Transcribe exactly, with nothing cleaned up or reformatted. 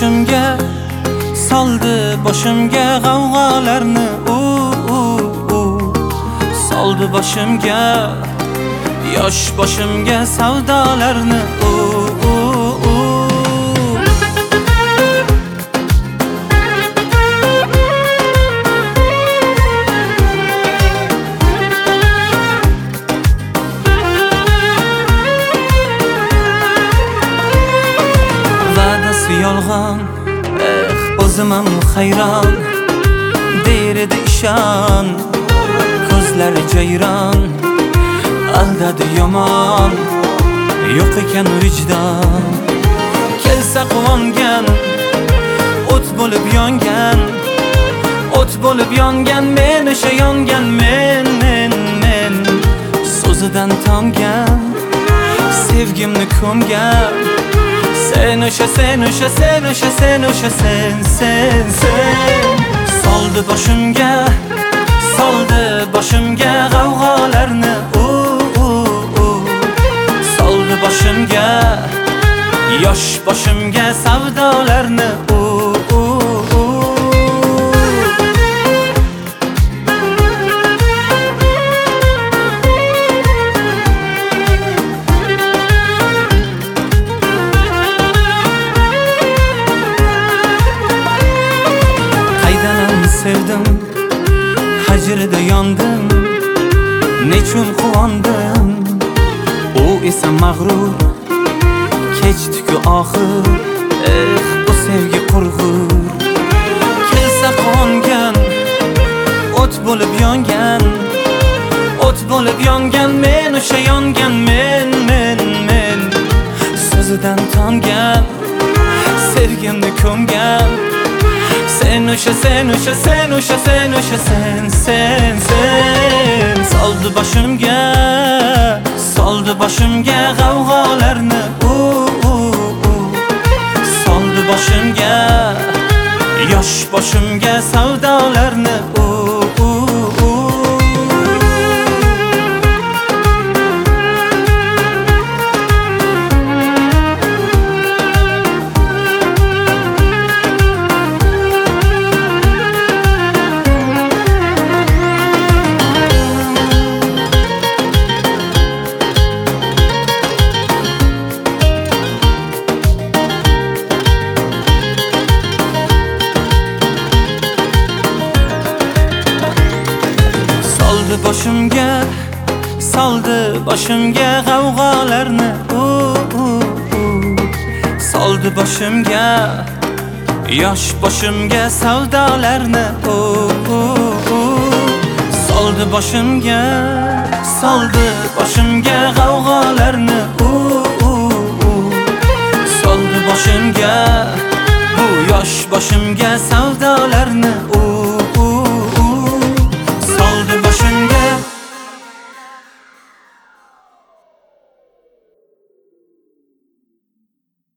boshimga, soldi boshimga g'avg'olarni u soldi boshimga, yosh boshimga savdolarni u yolg'on, eh o'zim ham hayron, derdi ishon, ko'zlari jayron, aldadi yomon, yo'q ekan vijdon. Kelsa quvongan, o't bo'lib yongan, o't bo'lib yongan, men o'sha yongan, men men men so'zidan tongan, sevgimni ko'mgan. Sen o'sha, sen o'sha, sen o'sha, sen o'sha, sen, sen, sen soldi boshimga, soldi boshimga g'avg'olarni u soldi boshimga, yosh boshimga savdolarni u sevdim, hajrida yondim, nechun quvondim, u esa mag'rur, kechdi-ku oxir, eh bu sevgi qurg'ur. Kelsa quvongan, o't bo'lib yongan, o't bo'lib yongan, men o'sha yongan, men men men so'zidan tongan, sevgimni ko'mgan. Sen o'sha, sen o'sha, sen o'sha, sen o'sha, sen, sen, sen soldi boshimga, soldi boshimga g'avg'olarni u soldi boshimga, yosh boshimga savdolarni u boshimga, soldi boshimga g'avg'olarni u soldi boshimga, yosh boshimga savdolarni u soldi boshimga, soldi boshimga g'avg'olarni u soldi boshimga, bu yosh boshimga savdolarni